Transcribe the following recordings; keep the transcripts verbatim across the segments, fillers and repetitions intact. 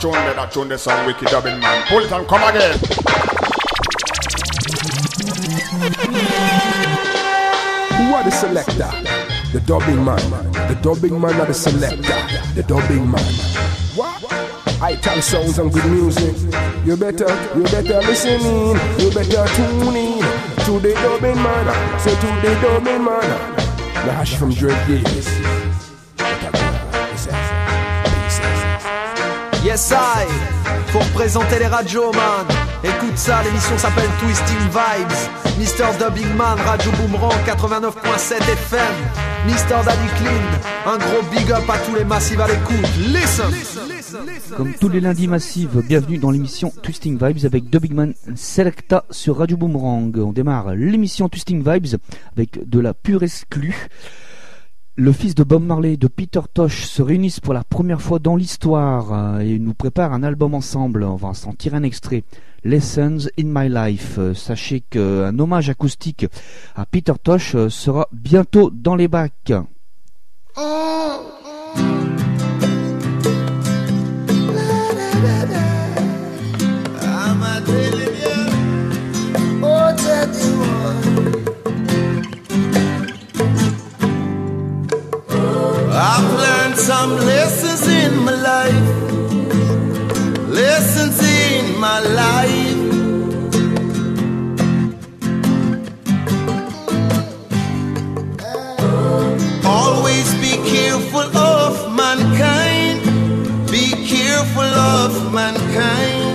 tune there, that tune there sound wicked dubbing man. Pull it and come again. Who are the selector? The dubbing man. The dubbing man are the selector. The dubbing man. What? I tell sounds and good music. You better, you better listen in. You better tune in to the dubbing man. So to the dubbing man. The hash from Dread Davis. Yes I, pour présenter les radios man. Écoute ça, l'émission s'appelle Twisting Vibes. Mister Dubbing Man, Radio Boomerang quatre-vingt-neuf point sept F M. Mister Daddy Clean, un gros big up à tous les massifs à l'écoute. Listen. Comme tous les lundis massifs, bienvenue dans l'émission Twisting Vibes avec Dubbing Man Selecta sur Radio Boomerang. On démarre l'émission Twisting Vibes avec de la pure exclue. Le fils de Bob Marley et de Peter Tosh se réunissent pour la première fois dans l'histoire et nous préparent un album ensemble. On va s'en tirer un extrait. Lessons in My Life. Sachez qu'un hommage acoustique à Peter Tosh sera bientôt dans les bacs. Oh. I've learned some lessons in my life, lessons in my life. Always be careful of mankind, be careful of mankind.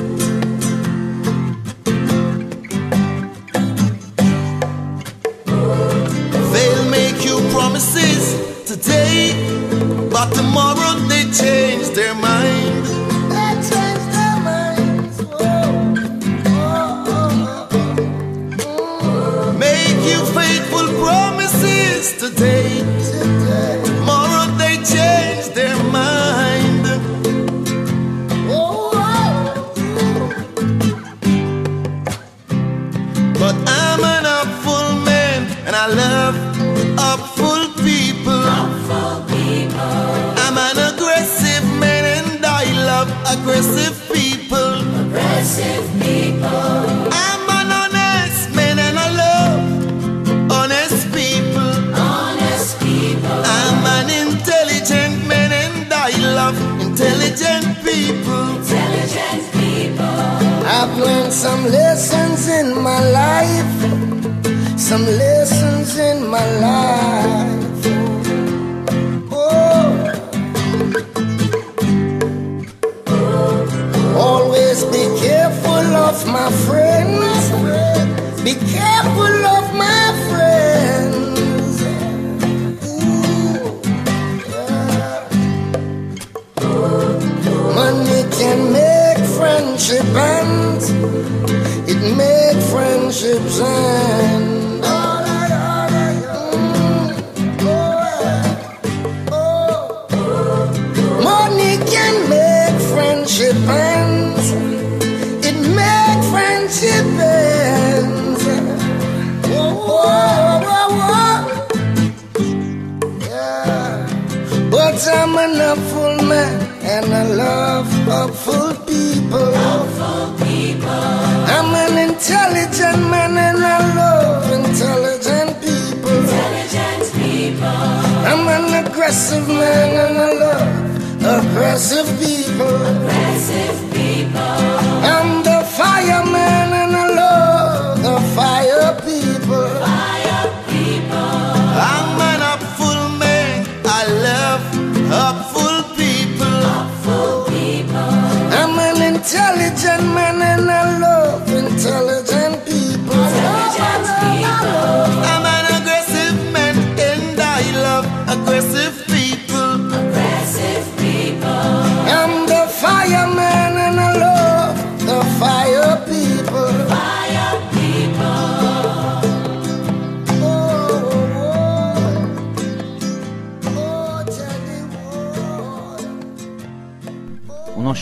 They'll make you promises today, but tomorrow they change their mind. They change their minds. Oh, oh, oh, oh. Make you faithful promises today. today. Tomorrow they change their mind. Oh, oh. But I'm an upful man, and I love upful people. I'm an aggressive man and I love aggressive people. Aggressive people. I'm an honest man and I love honest people. Honest people. I'm an intelligent man and I love intelligent people. Intelligent people. I've learned some lessons in my life. Some lessons in my life. Always be careful of my friends. Be careful of my friends. Ooh, yeah. Money can make friendship end. It make friendships end. Money can make friendship ends. It make friendship ends. Whoa, whoa, whoa, whoa. Yeah. But I'm an upful man and I love upful people. Upful people. I'm an intelligent man and I love intelligent people. Intelligent people. I'm an aggressive man and I love aggressive people. Aggressive people. I'm the fireman and I love the fire people. Fire people. I'm an upful man. I love upful people. Upful people. I'm an intelligent man and I love intelligent people. Intelligent people. I'm an aggressive man and I love aggressive people. Aggressive people.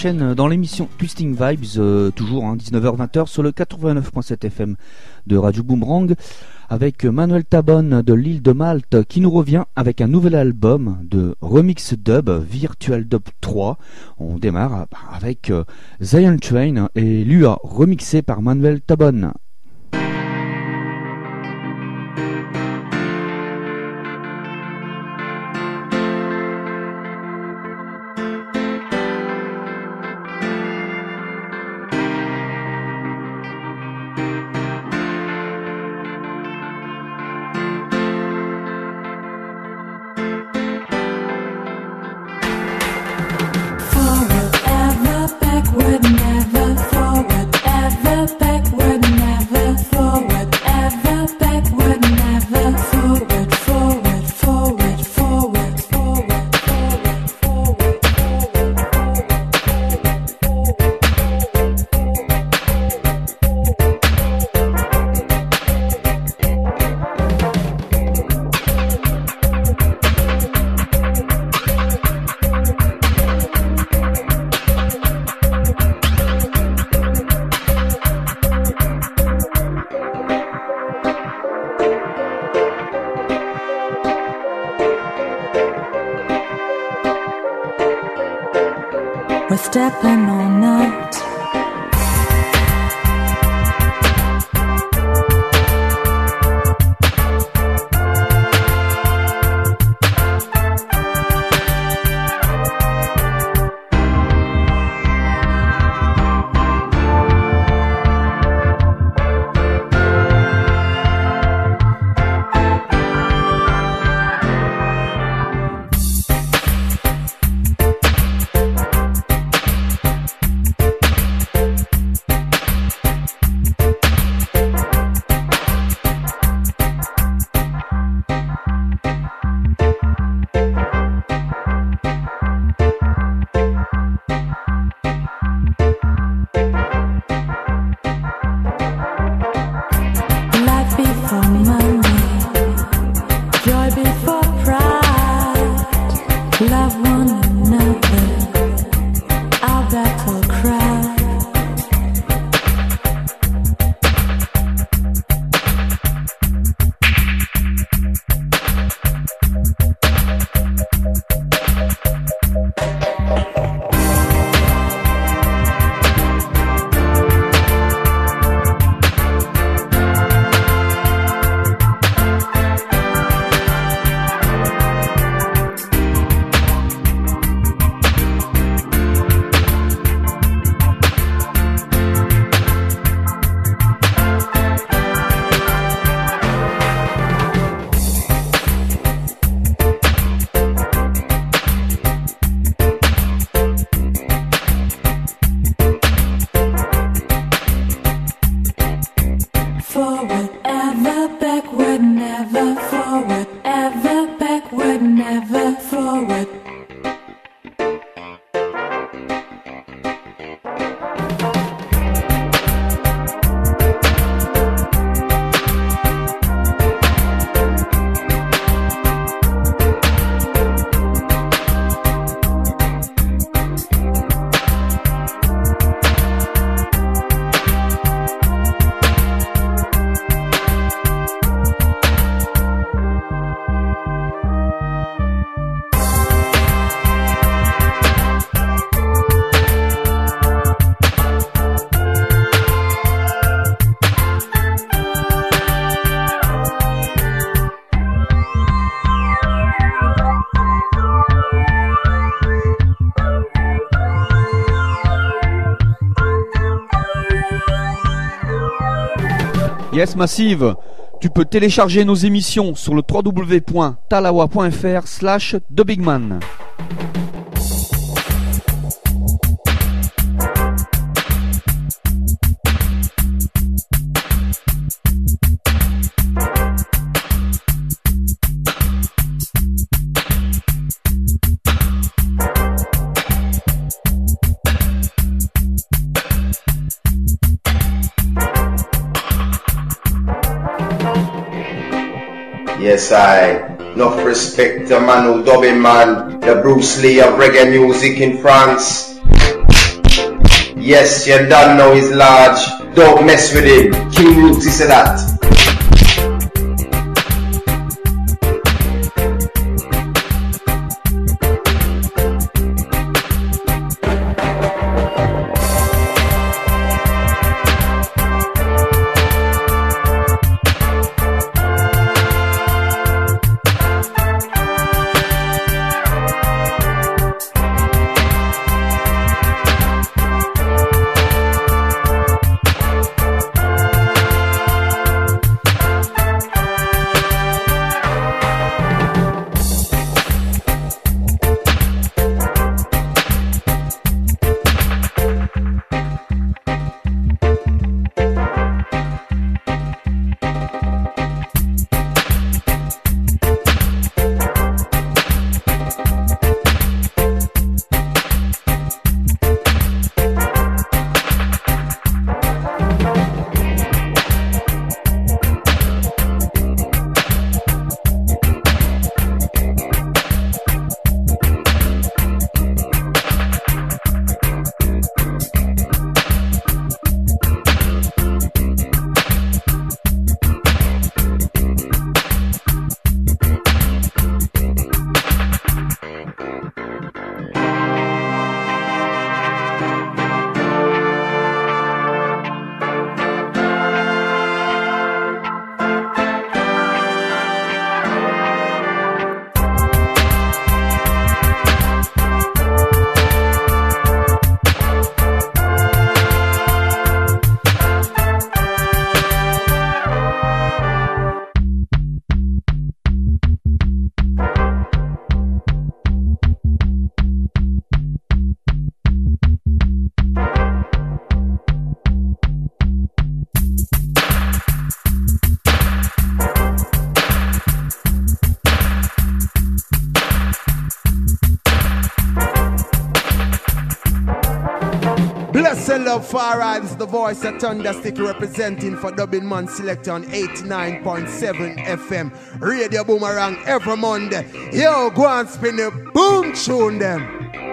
enchaîne dans l'émission Twisting Vibes, euh, toujours hein, dix-neuf heures vingt sur le quatre-vingt-neuf point sept F M de Radio Boomerang, avec Manuel Tabon de l'île de Malte qui nous revient avec un nouvel album de remix dub, Virtual Dub trois. On démarre avec euh, Zion Train et Lua, remixé par Manuel Tabon. We're stepping on out. Yes Massive, tu peux télécharger nos émissions sur le w w w point talawa point f r slash The Big Man. Yes, I. Enough respect to Manu Dubbing Man, the Bruce Lee of reggae music in France. Yes, you don't know he's large. Don't mess with him. King Roots, he said that. Blessed love far right, this is the voice of Thunder Stick representing for Dubbing Man Select on eighty-nine point seven F M. Radio Boomerang every Monday. Yo, go and spin the boom tune them.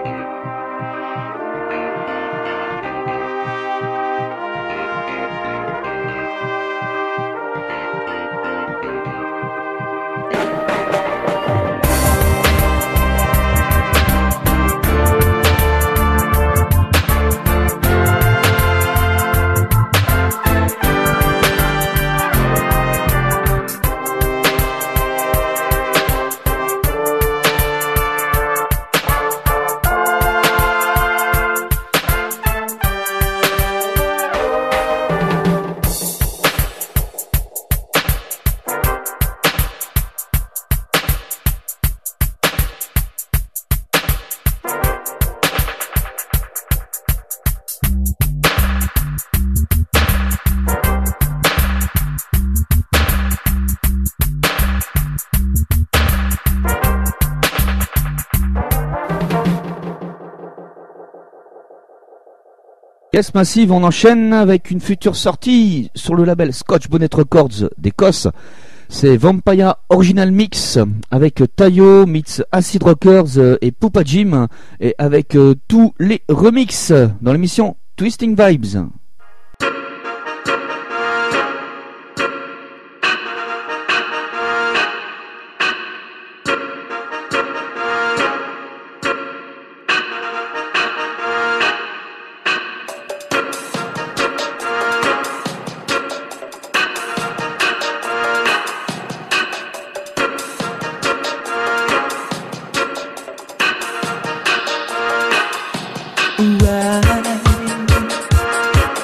Yes Massive, on enchaîne avec une future sortie sur le label Scotch Bonnet Records d'Écosse. C'est Vampire Original Mix avec Tayo, meets Acid Rockers et Poupa Jim, et avec euh, tous les remixes dans l'émission Twisting Vibes. Right.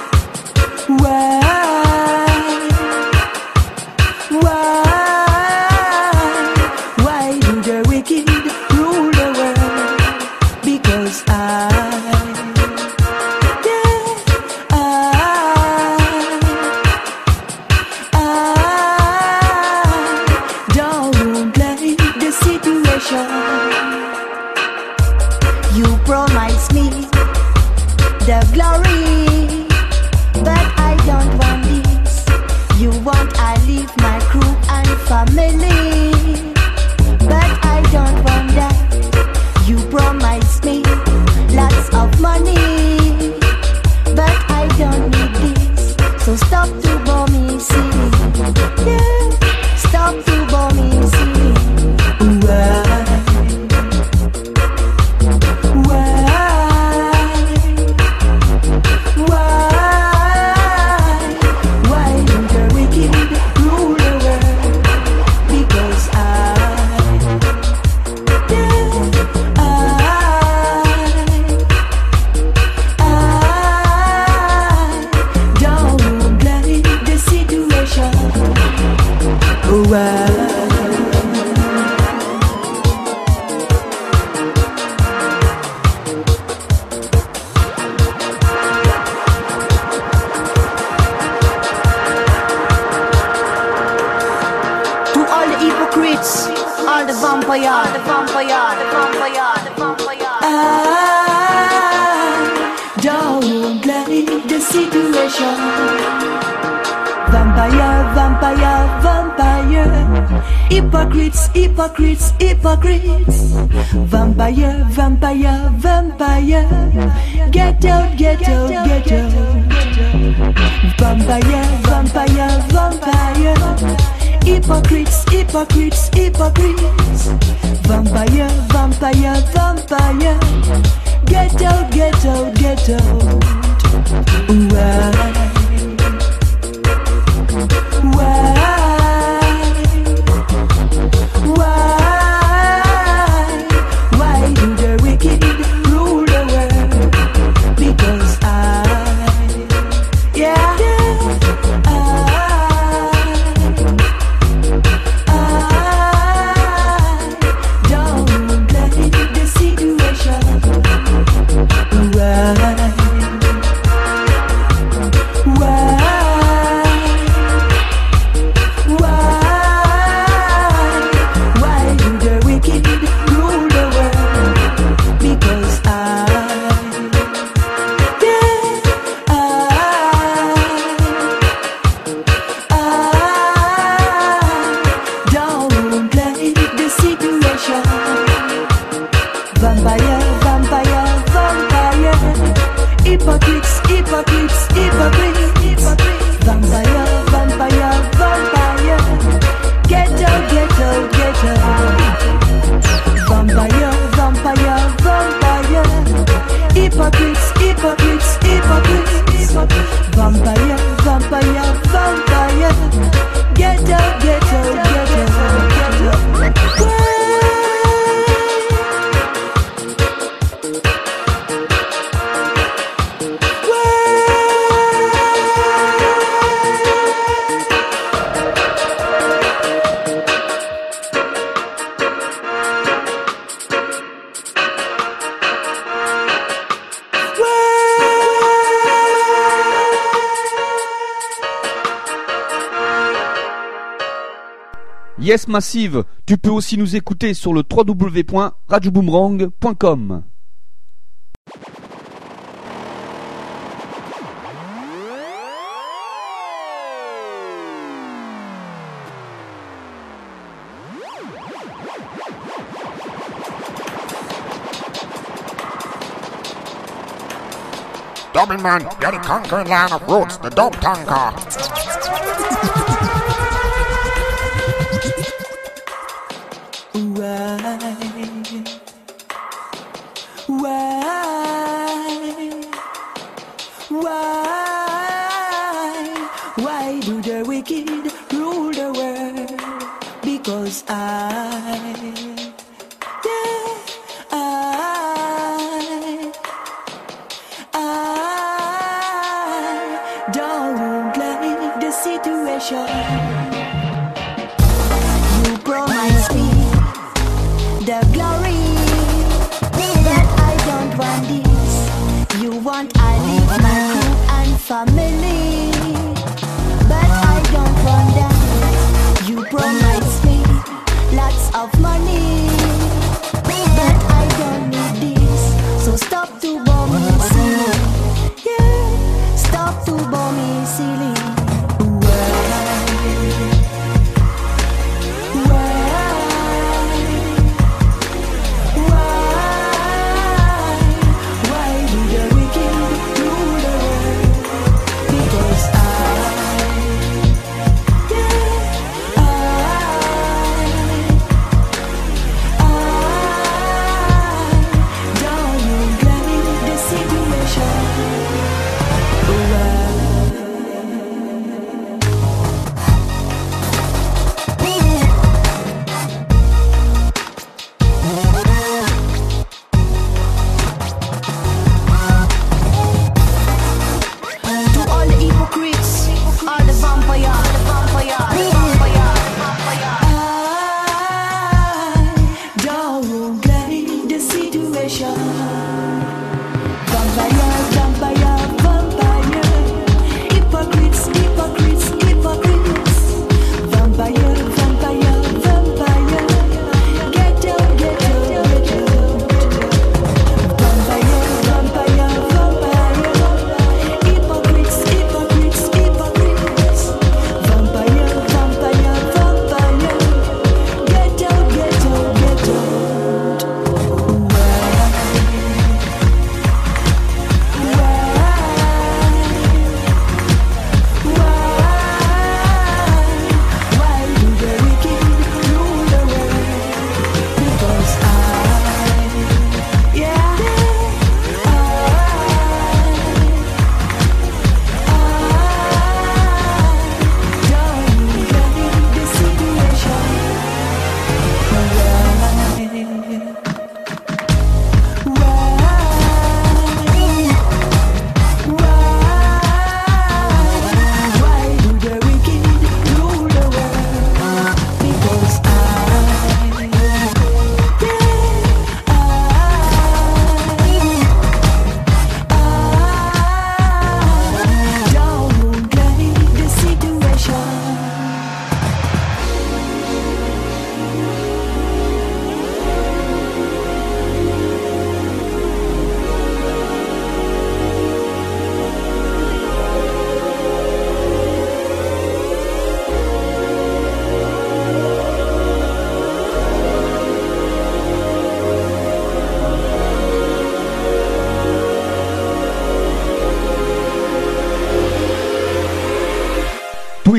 vampire, the vampire, the vampire, the vampire. I don't like the situation. Vampire, vampire, vampire. Hypocrites, hypocrites, hypocrites. Vampire, vampire, vampire. Get out, get out, get out. Vampire, vampire, vampire. Hypocrites, hypocrites, hypocrites. Vampire, vampire, vampire. Get out, get out, get out. Why? Why? Why? Why do the wicked rule the world? Because I, yeah, I, I don't like the situation. Why? Why? Hypocrites, hypocrites, hypocrites. Vampire, vampire, vampire. Get out, get out, get out. Vampire, vampire, vampire. Hypocrites, hypocrites, hypocrites. Vampire, vampire, vampire. Get out, get out, get out, get out. Yes Massive, tu peux aussi nous écouter sur le w w w point radio boomerang point com. Dubbing man, you're the conquering land of roots, the dub tanker. Why? Why? Why? Why do the wicked rule the world? Because I, yeah, I, I don't like the situation. You promised me the glory, but I don't want this. You want I leave my crew and family, but I don't want that. You promised me lots of money, but I don't need this. So stop to bomb me silly, yeah, stop to bomb me silly. Why?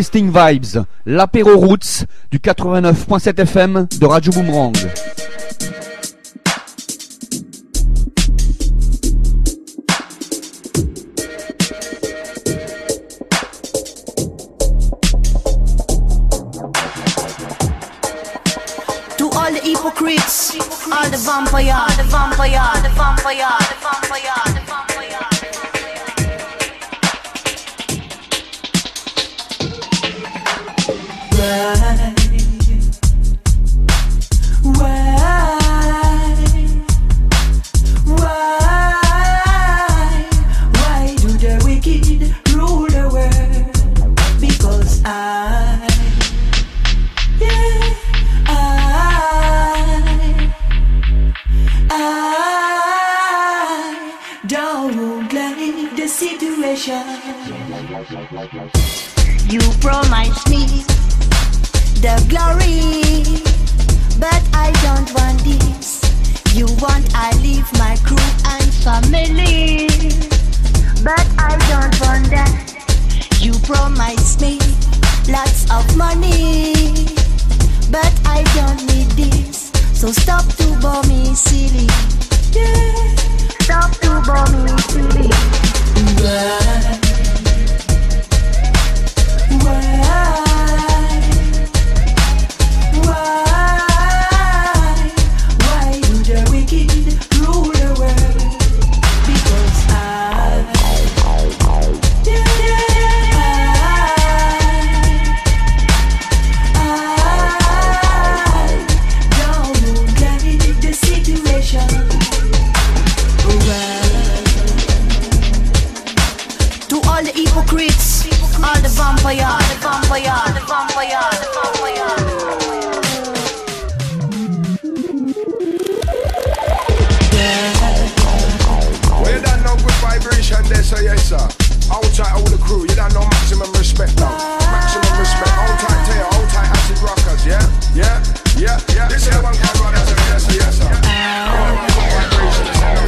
Twisting Vibes, l'apéro Roots du quatre-vingt-neuf point sept F M de Radio Boomerang. All the hypocrites, all the vampire, all the vampire, all the vampire, all the vampire, all the vampire. Why? Why? Why? Why do the wicked rule the world? Because I, yeah, I, I don't like the situation. You promised me the glory, but I don't want this. You want I leave my crew and family, but I don't want that. You promised me lots of money, but I don't need this. So stop to bore me silly, yeah. Stop to bore me silly. Why? Why? Hypocrites, all the vampire, all the vampire, all the vampire, all the vampire. Well, you don't know good vibration there, so yes, sir. Outside all the crew, you don't know maximum respect now. Maximum respect, hold tight to you, hold tight acid rockers, yeah? Yeah, yeah, yeah. This is the one called brothers, and yes, sir, yes, sir. Vibration, this is no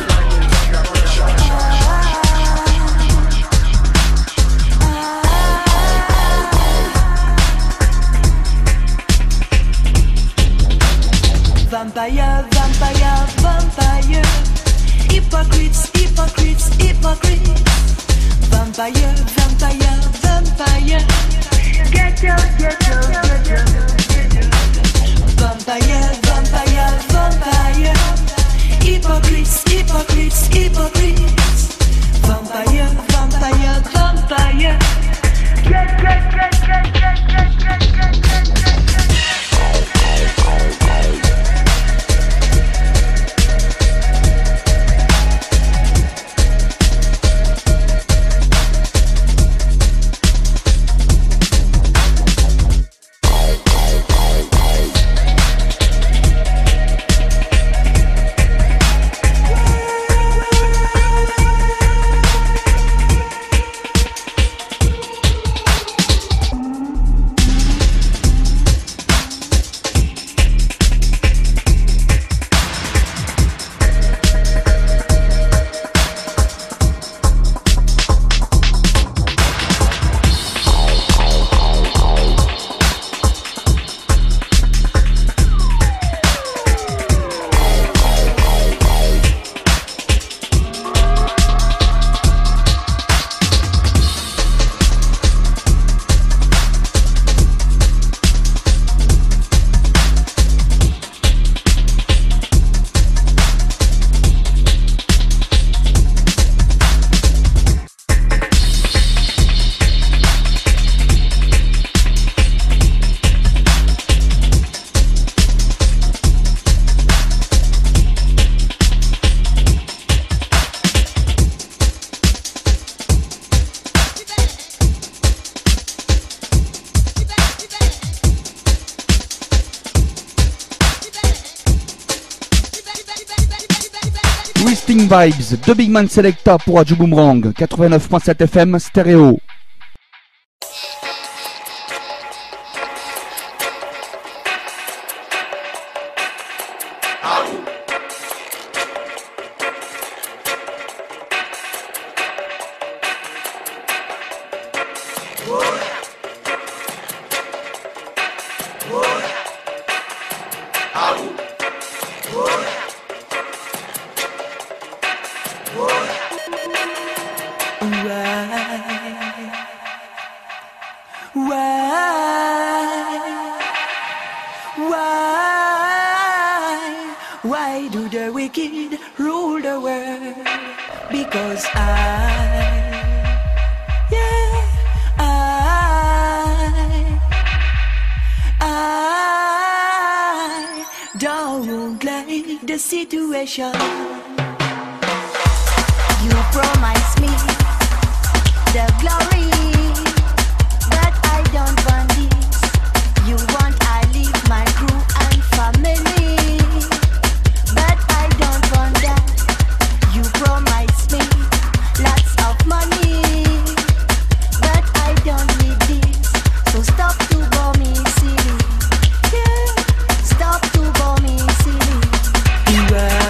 Vampire, vampire, vampire. Hypocrites, hypocrites, hypocrites. Vampire, vampire, vampire. Get out, get out, get out. Vampire, vampire, vampire. Hypocrites, hypocrites, hypocrites. Vampire, vampire, vampire. Get, get, get, get, get, get, get, get, get. Twisting Vibes, The Big Man Selecta pour Radio Boomerang, quatre-vingt-neuf point sept F M, stéréo. Why? Why? Why do the wicked rule the world? Because I, yeah, I, I don't like the situation. You promised me the glory, but I don't want this. You want I leave my crew and family, but I don't want that. You promised me lots of money, but I don't need this. So stop to bore me silly, yeah, stop to bore me silly. Why?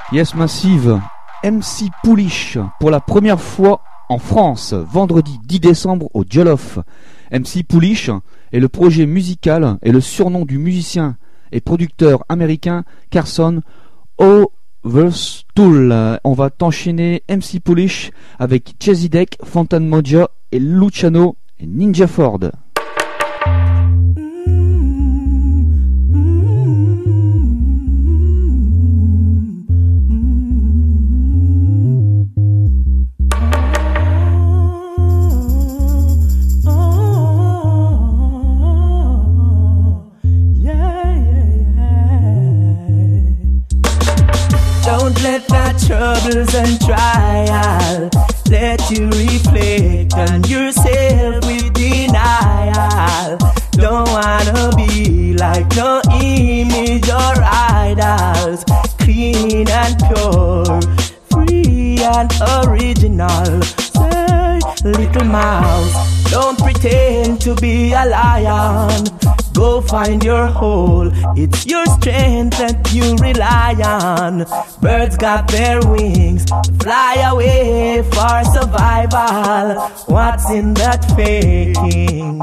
Yes Massive, M C Poulish pour la première fois en France, vendredi dix décembre au Jollof. M C Poulish est le projet musical et le surnom du musicien et producteur américain Carson Overstool. On va t'enchaîner M C Poulish avec Chezidek, Fontaine Moja et Luciano et Ninja Ford. Don't let that troubles and trial let you reflect on yourself with denial. Don't wanna be like no image or idols, clean and pure, free and original. Say, little mouse, don't pretend to be a lion. Go find your hole, it's your strength that you rely on. Birds got their wings, fly away for survival. What's in that faking?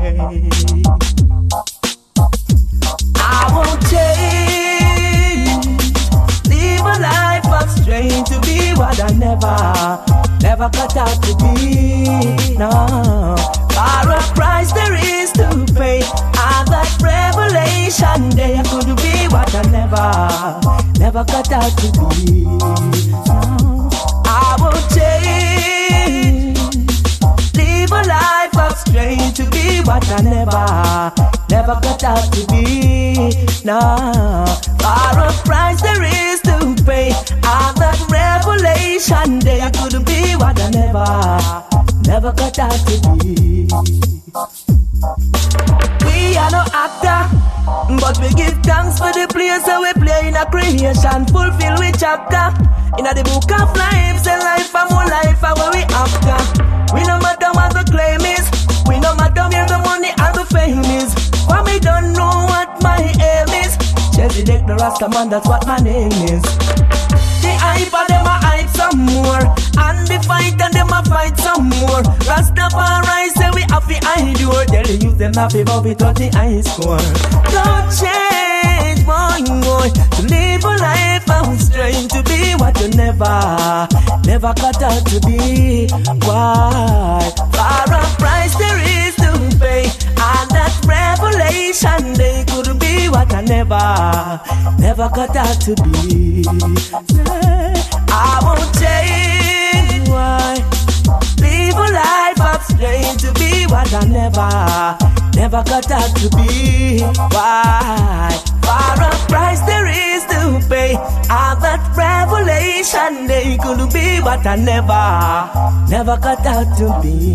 I won't change, live a life of strength to be what I never, never cut out to be. No, for a price there is to pay. And that revelation day I could be what I never, never cut out to be. No, I won't change, live a life of strength to be what I never, never cut out to be. No, for a price there is to pay. And that revelation day I could be what I never, never cut out to be. We are no actor, but we give thanks for the place that we play in a creation, fulfill we chapter in a the book of life. Say life and more life are where we after. We no matter what the claim is, we no matter where the money and the fame is. For me don't know what my aim is. Chezidek the Rasta man, that's what my name is. The hype and them a hype some more, and the fight and them a fight some more. Rastafari say we have to hide your. Tell the youth them have to bow it on the high score. Don't change, boy, boy, to live a life of strength, to be what you never, never cut out to be. Why? For a price there is to pay, and that revelation they could be what I never, never cut out to be. I won't change, why? Live a life of strength to be what I never, never cut out to be. Why? For a price there is to pay, and that revelation they could be what I never, never cut out to be.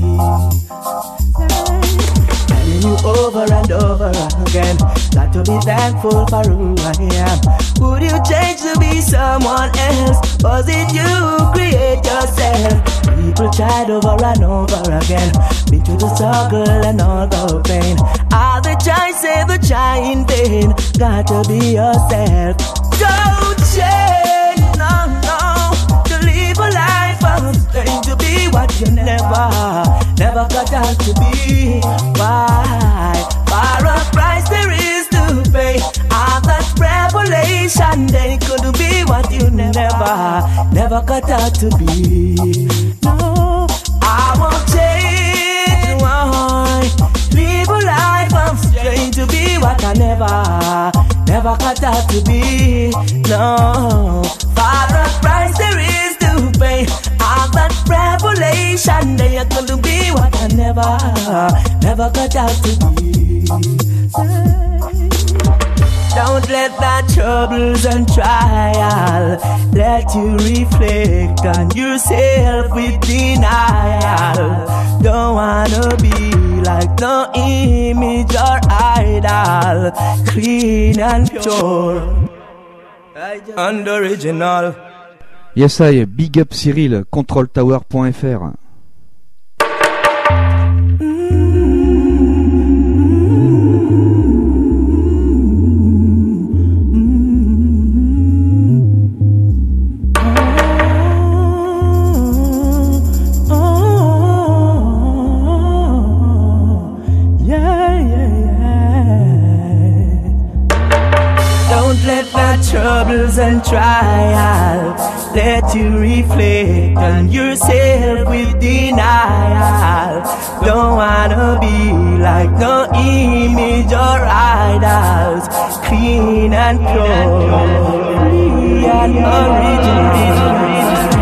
Telling you over and over again, got to be thankful for who I am. Would you change to be someone else? Was it you create yourself? People tried over and over again, been through the struggle and all the pain. All the try say the try in vain. Got to be yourself. Don't change, no, no. To live a life of strength, to be what you never, never got out to be. Why? For a price there is to pay, and that revelation they could be what you never, never got out to be. No, I won't change. Why? Live a life of strength to be what I never, never got out to be. No, for a price there is to pay, and that revelation they could be what I never, never got out to be. Don't let that troubles and trial let you reflect on yourself with denial. Don't wanna be like no image or idol, clean and pure and original. Yes I, big up Cyril, control tower point f r. trials and trials. Let you reflect on yourself with denial. Don't wanna be like no image or idols. Clean and pure, free and original.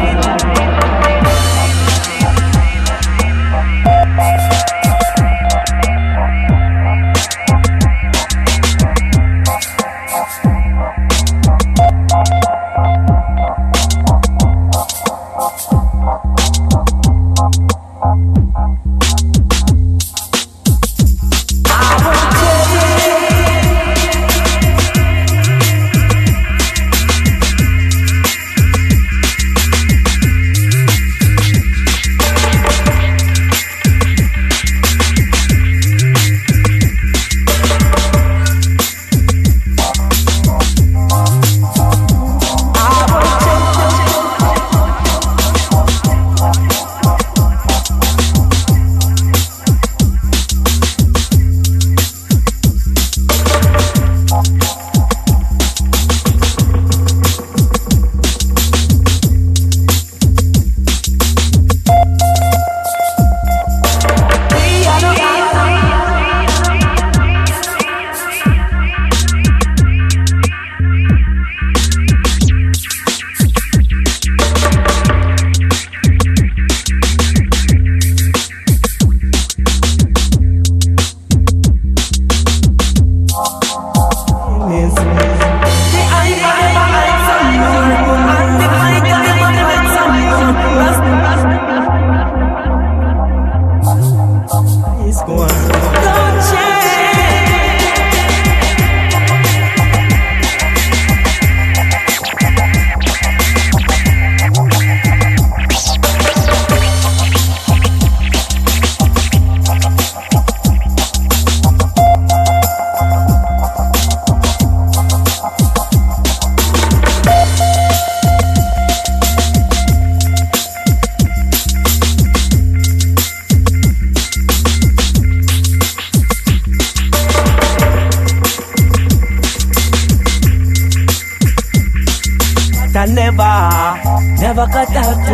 Never cut out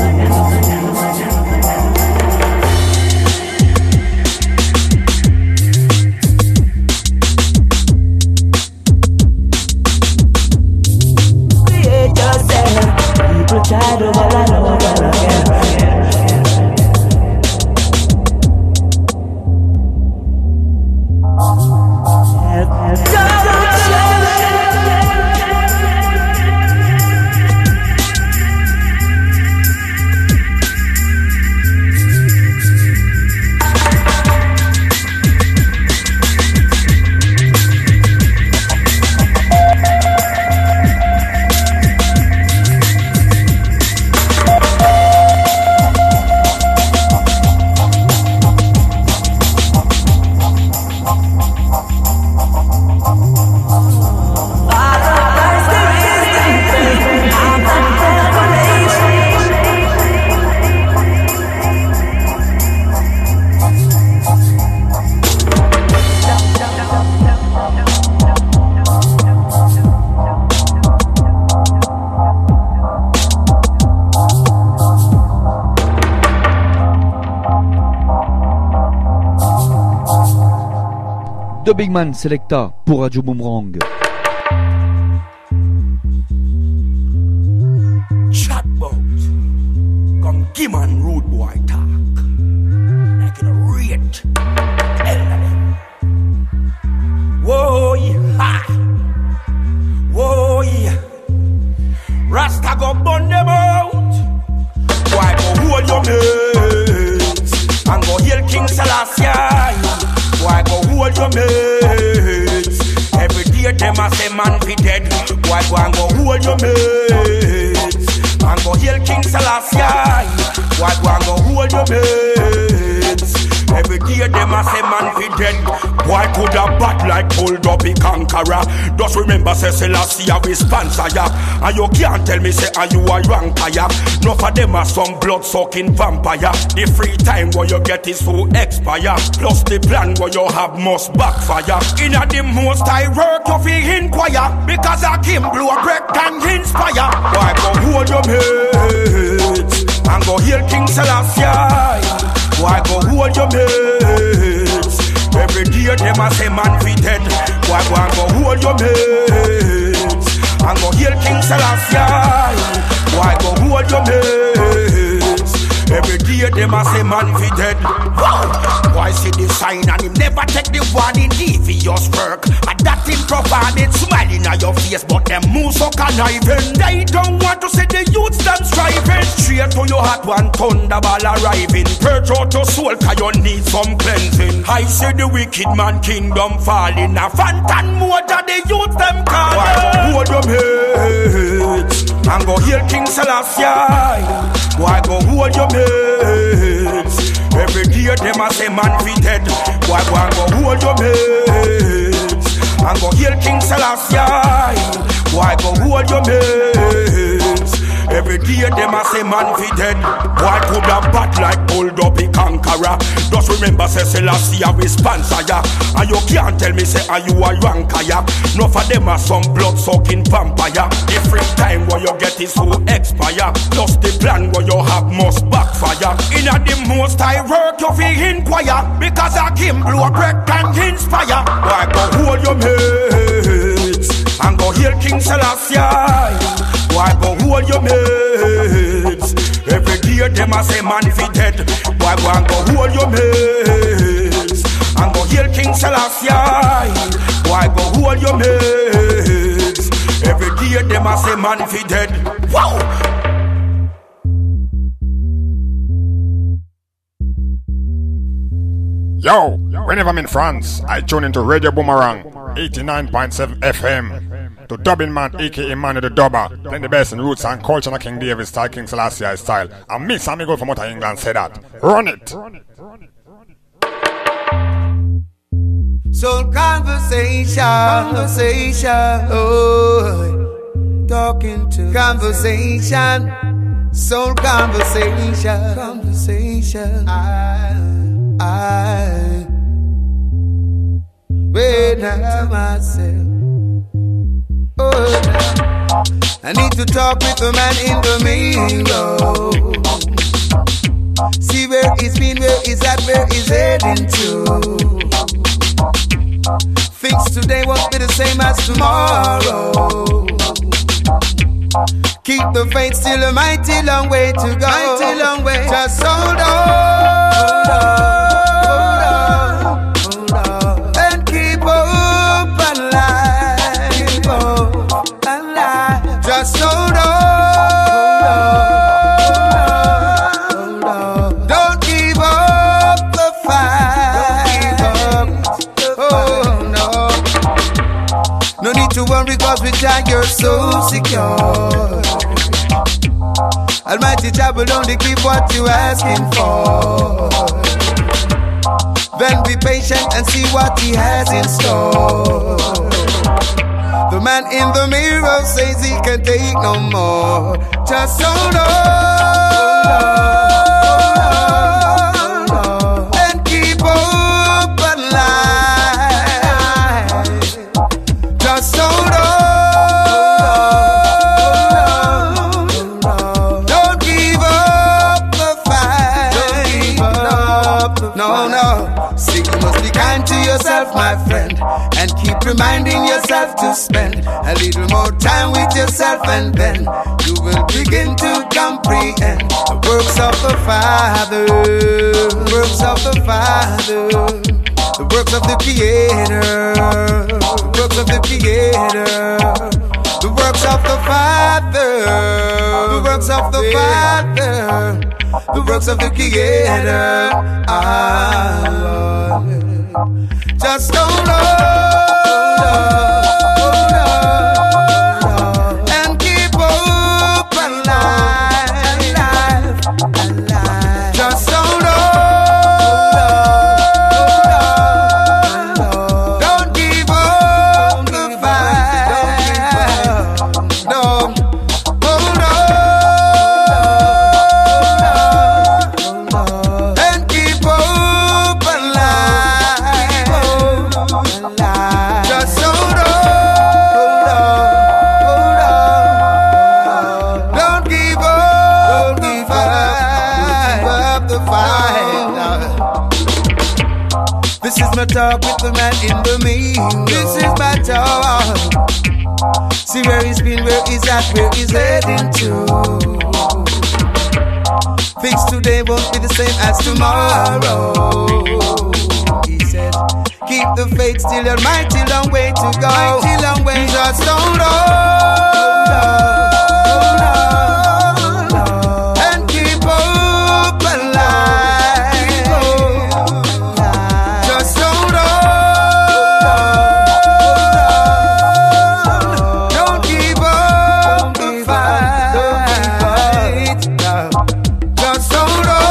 create yourself. People try to over and over again. Help, help. The Big Man Selecta pour Radio Boomerang. Chatbot, come give man rude boy talk. Like in a rate. Tell them. Whoa, yeah. Whoa, yeah. Rasta go burn them out. Why go hold your mates and go heal King Selassie? Why go hold your mates? Every day them a say man be dead. Why go and go hold your mates and go heal King Selassie? Why go and go hold your mates? Every day day them a say man fi dead. Why could a bat like hold up a conqueror? Just remember say Selassie a we sponsor ya. And you can't tell me say are you a vampire. No for them a some blood sucking vampire. The free time where you get is so expire. Plus the plan where you have must backfire. In a the most I work you fi inquire. Because I can blow a break and inspire. Why go hold your mates and go heal King Selassie? Why go hold your mates? Every day them a say man fi dead. Why go and go hold your mates and go heal King Selassie? Why go hold your mates? Every day them a say man fi dead. Why see the sign and him never take the warning? Devious work and that him provided smiling at your face, but them move so conniving. They don't want to see the youths them striving. Straight to your heart one thunderball arriving. Purge out your soul cause you need some cleansing. I see the wicked man kingdom falling. A phantom more than the youths them calling. Why go hold your mates and go heal King Selassie? Why go hold your mates? Every day them a say man fi dead. Why go and go hold your mates and go heal King Selassie? Why go hold your mates? Every day them a say man fi dead. Why could a bat like hold up a conqueror? Just remember say Selassie a we sponsor ya. And you can't tell me say are you a vampire. No for them a some blood sucking vampire. The free time where you get is so expire. Plus the plan where you have must backfire. In a the most I work you fi inquire. Because I can blow a break and inspire. Why go hold your mates and go heal King Selassie? Why go hold your mates? Every day them a say man fi dead. Why go and go hold your mates and go heal King Selassie? Why go hold your mates? Every day them a say man fi dead. Wow! Yo, whenever I'm in France, I tune into Radio Boomerang, eighty-nine point seven F M. To Dubbing Man, aka Man of the Dubber, playing the best in roots and culture of King David style, King Selassie style. And me, Sammy Gold from Outer England, say that. Run it! Soul conversation, conversation, oh, talking to conversation, soul conversation, conversation. I, I, wait to myself. Oh, I need to talk with the man in the mirror. See where he's been, where he's at, where he's heading to. Things today won't be the same as tomorrow. Keep the faith, still a mighty long way to go. Mighty long way. Just hold on, hold on, hold on, and keep hope alive. Keep hope alive. Just hold on, hold on. Don't give up the fight. Don't give up. Oh no. No need to worry, cause with Jah you're so secure. Almighty Jah will only give what you're asking for. Then be patient and see what He has in store. The man in the mirror says he can take no more. Just hold on and keep hope alive. Just hold on. No, no, see, you must be kind to yourself, my friend, and keep reminding yourself to spend a little more time with yourself, and then you will begin to comprehend the works of the Father, the works of the Father, the works of the Creator, the works of the Creator, the works of the Father, the works of the Father. The works of the Creator. Ah, just hold on and keep hope alive. Just hold This is my talk with the man in the mirror. This is my talk. See where he's been, where he's at, where he's heading to. Things today won't be the same as tomorrow. He said, keep the faith, still your mighty long way to go. Mighty long way, just don't hold on, and keep hope alive. Just hold on, don't give up the fight. Just hold on.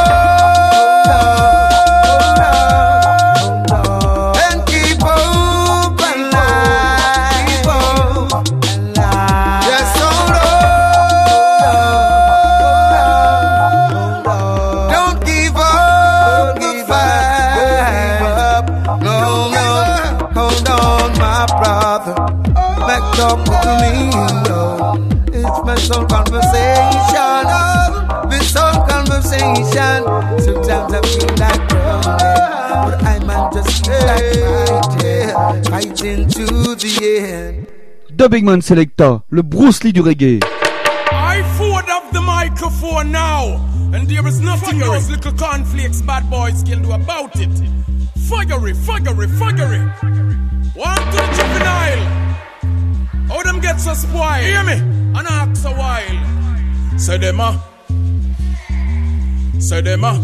Soul conversation, this soul conversation. Sometimes I feel like running, but I might just feel like fighting, fighting to the end. Dubbing Man Selecta, le Bruce Lee du reggae. I forward up the microphone now, and there is nothing Fuggery. Those little cornflakes bad boys can do about it. Fuggery, fuggery, fuggery. One to the juvenile. How them get so spoiled? Hear me? And ask a while. Say them a. Say them a.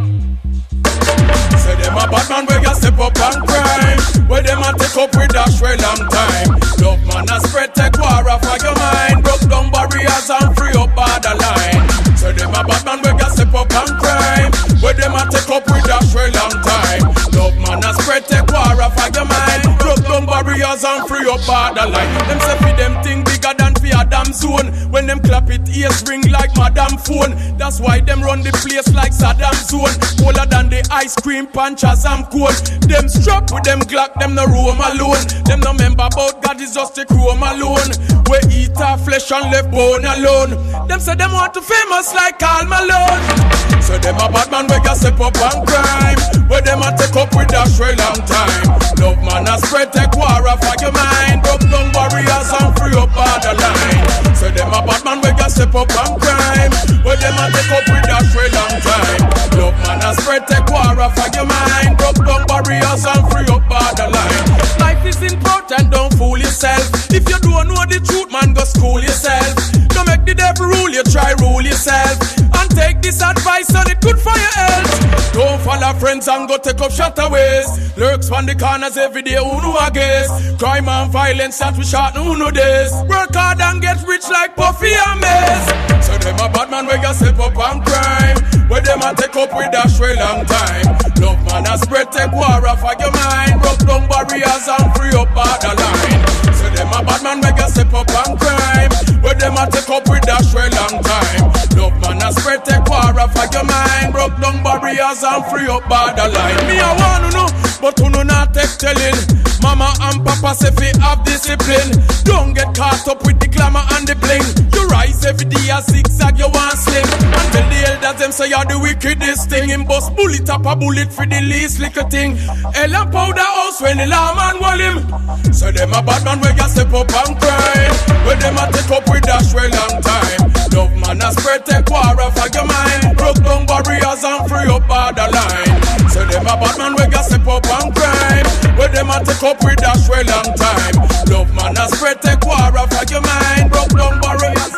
Say them a bad man where you step up and crime. Where them a take up with dash for a long time. Love man a spread take war off of your mind. Broke down barriers and free up borderline. Say them a bad man where you step up and crime. Where them a take up with dash for a long time. Love man a spread take war off of your mind. Broke down barriers and free up borderline. Them say fi them thing bigger than fi a damn zone. When them clap it ears ring like madam phone. That's why them run the place like Saddam zone. Colder than the ice cream punchers and cold. Them strap with them Glock, them no roam alone. Them no member about God is just a chrome alone. We eat our flesh and left bone alone. Them say them want to famous like Karl Malone. So them a bad man we got step up and crime. Where them a take up with dash for a long time. Love man a spread take war off of your mind. Broke down warriors and free up borderline. So them a bad man we got step up and crime. Where them a take up with dash for a long time. Love man a spread take war off of your mind. Broke down barriers and free up borderline. Life is important, don't fool yourself. If you don't know the truth, man, go school yourself. Don't make the devil rule you, try rule yourself. And take this advice on it good for your health. Don't follow friends and go take up shutaways. Lurks from the corners every day, who know I guess. Crime and violence that we shot, who know this. Work hard and get rich like Puffy and Maze. So them a bad man where you step up and crime. Where them a take up with dash for a long time. Love man a spread take war off of your mind. Broke down barriers and free up borderline. So them a bad man where you step up and crime. Where them a take up with dash for a long time. Love man a spread take war off of your mind. Broke down barriers and free up borderline. Me I wanna know, but who no not take telling. Mama and Papa say fi have discipline. Don't get caught up with the glamour and the bling. You rise every day a zigzag, you want sling. And tell the elders them say you're the wickedest thing. Him bust bullet up a bullet for the least little thing. Hell and powder house when the lawman wall him. So them a bad man where you step up and cry. Where them a take up with dash for a long time. Love man a spread take war off of your mind. Broke down barriers and free up borderline. So them a bad man where you step up and cry. Where them a take up with dash for a long time. Love man a spread take war off of your mind. Broke down barriers.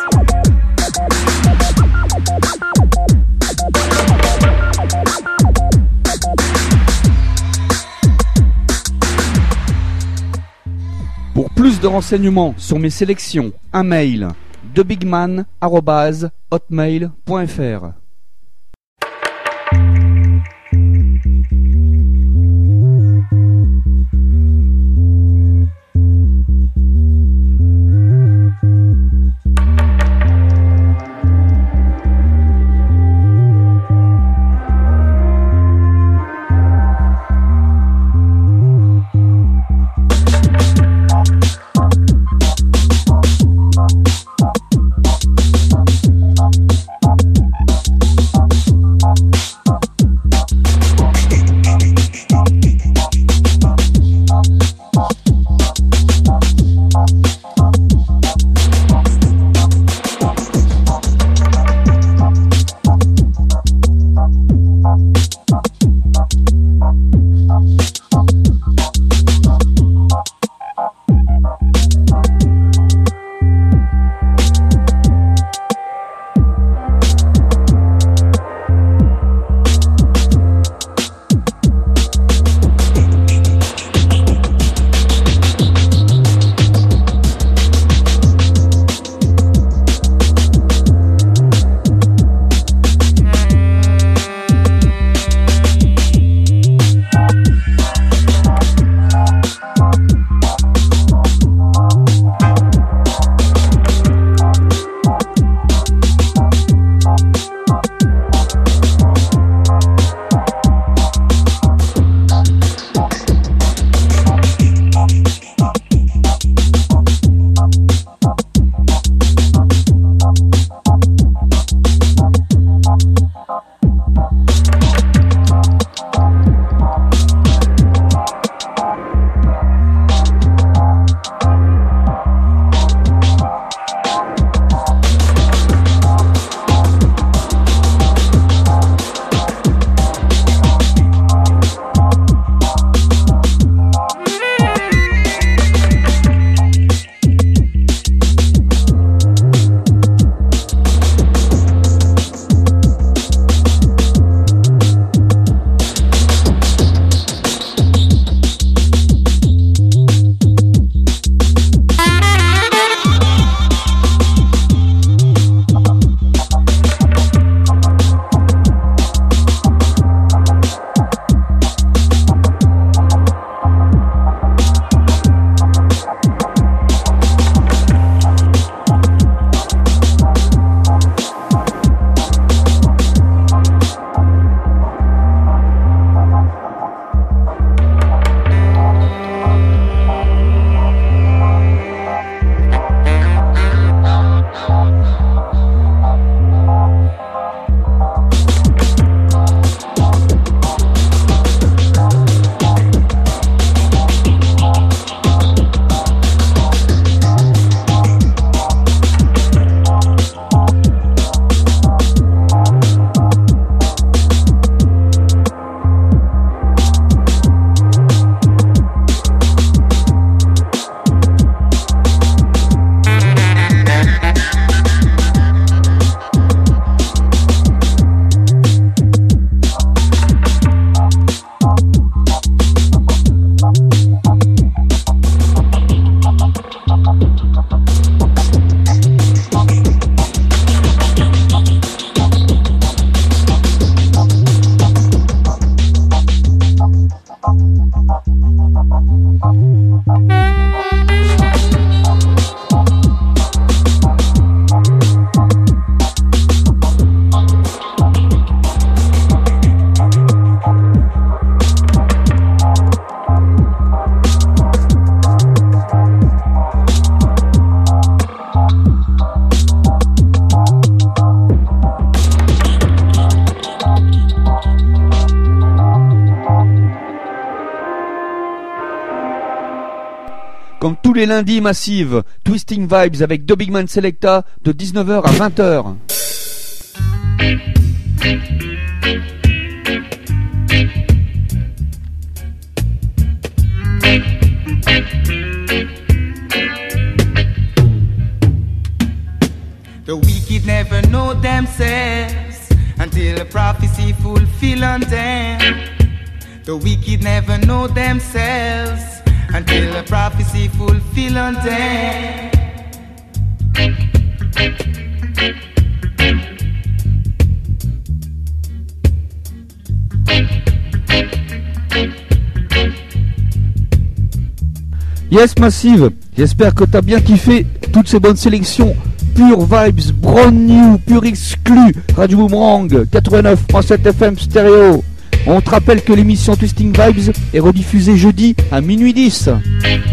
Pour plus de renseignements sur mes sélections, un mail debigman arobase hotmail point fr. Comme tous les lundis Massive, Twisting Vibes avec The Big Man Selecta de dix-neuf heures à vingt heures. The wicked never know themselves until the prophecy fulfill on them. The wicked never know themselves until the prophecy fulfill on them. Yes Massive, j'espère que t'as bien kiffé toutes ces bonnes sélections. Pure Vibes, brand new, pure exclu, Radio Boomerang, quatre-vingt-neuf point sept F M stéréo. On te rappelle que l'émission Twisting Vibes est rediffusée jeudi à minuit dix.